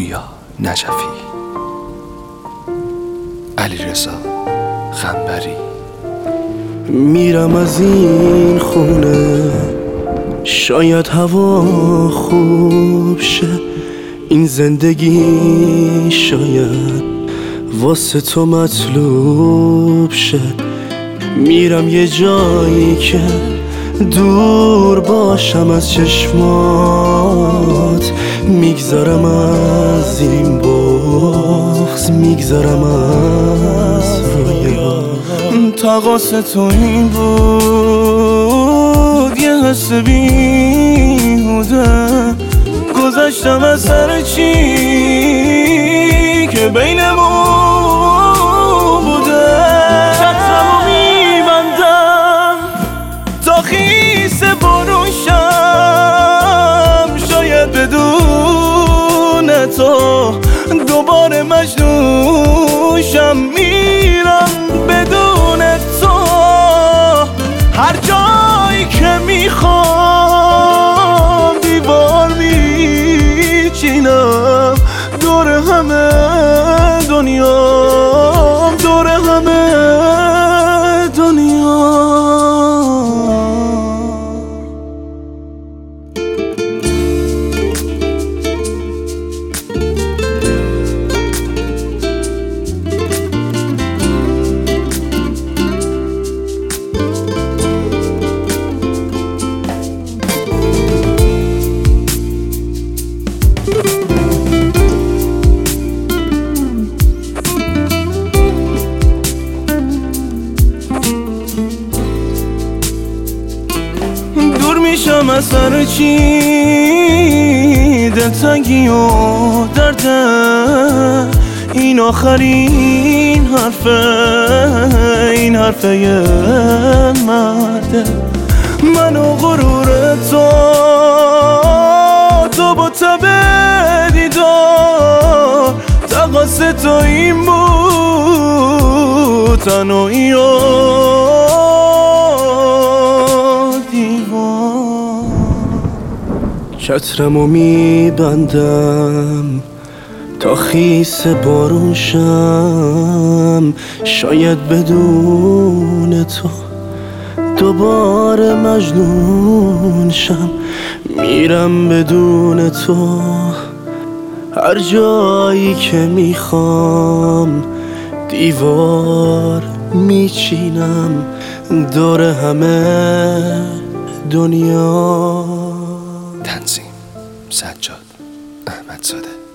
پویا نجفی، علیرضا خنبری. میرم از این خونه، شاید هوا خوب شه، این زندگی شاید واسه تو مطلوب شه. میرم یه جایی که دور باشم از چشمات، میگذرم از این بغض، میگذرم از رویات. تقاص تو این بود یه حس بیهوده، گذشتم از سر چی که بینمون بوده. چترمو میبندم تا خیس بارون شم، شاید بدون تو دوباره مجنون شم. میرم بدون تو هر جایی که میخوام، دیوار میچینم دور همه دنیا، دور همه دنیا. دور میشم از سر چی دلتنگی و درده، این آخرین حرفه، این حرفه یه مرده. من و غرور تو با تب دیدار، تقاص تو این بود تنهایی و چترمو میبندم تا خیس بارون شم، شاید بدون تو دوباره مجنون شم. میرم بدون تو هر جایی که میخوام، دیوار میچینم دور همه دنیا. تنظیم سجاد احمدزاده.